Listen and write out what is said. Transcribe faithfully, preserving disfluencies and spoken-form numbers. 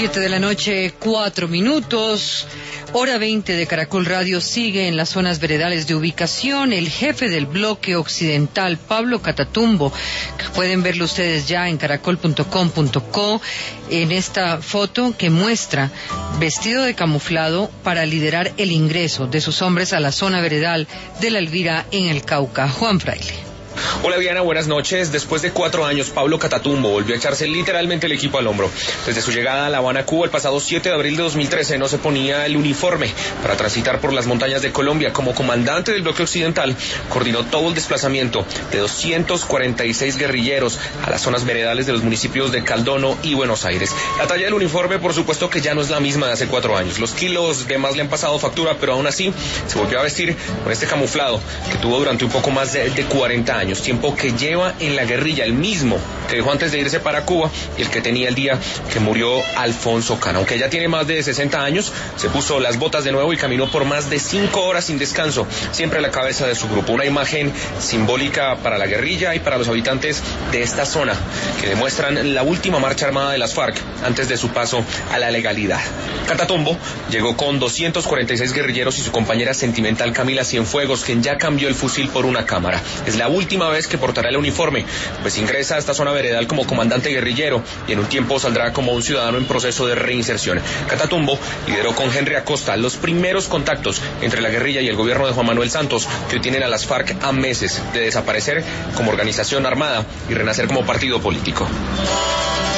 Siete de la noche, cuatro minutos. Hora veinte de Caracol Radio sigue en las zonas veredales de ubicación. El jefe del bloque occidental, Pablo Catatumbo, que pueden verlo ustedes ya en caracol punto com punto co, en esta foto que muestra vestido de camuflado para liderar el ingreso de sus hombres a la zona veredal de La Elvira en el Cauca. Juan Fraile. Hola Diana, buenas noches. Después de cuatro años, Pablo Catatumbo volvió a echarse literalmente el equipo al hombro. Desde su llegada a La Habana, Cuba, el pasado siete de abril de dos mil trece, no se ponía el uniforme para transitar por las montañas de Colombia. Como comandante del bloque occidental, coordinó todo el desplazamiento de doscientos cuarenta y seis guerrilleros a las zonas veredales de los municipios de Caldono y Buenos Aires. La talla del uniforme, por supuesto, que ya no es la misma de hace cuatro años. Los kilos de más le han pasado factura, pero aún así se volvió a vestir con este camuflado que tuvo durante un poco más de, de cuarenta años. Tiempo que lleva en la guerrilla, el mismo que dejó antes de irse para Cuba y el que tenía el día que murió Alfonso Cano. Aunque ya tiene más de sesenta años, se puso las botas de nuevo y caminó por más de cinco horas sin descanso, siempre a la cabeza de su grupo. Una imagen simbólica para la guerrilla y para los habitantes de esta zona, que demuestran la última marcha armada de las FARC antes de su paso a la legalidad. Catatumbo llegó con doscientos cuarenta y seis guerrilleros y su compañera sentimental Camila Cienfuegos, quien ya cambió el fusil por una cámara. Es la última vez que portará el uniforme, pues ingresa a esta zona veredal como comandante guerrillero y en un tiempo saldrá como un ciudadano en proceso de reinserción. Catatumbo lideró con Henry Acosta los primeros contactos entre la guerrilla y el gobierno de Juan Manuel Santos, que hoy tienen a las FARC a meses de desaparecer como organización armada y renacer como partido político.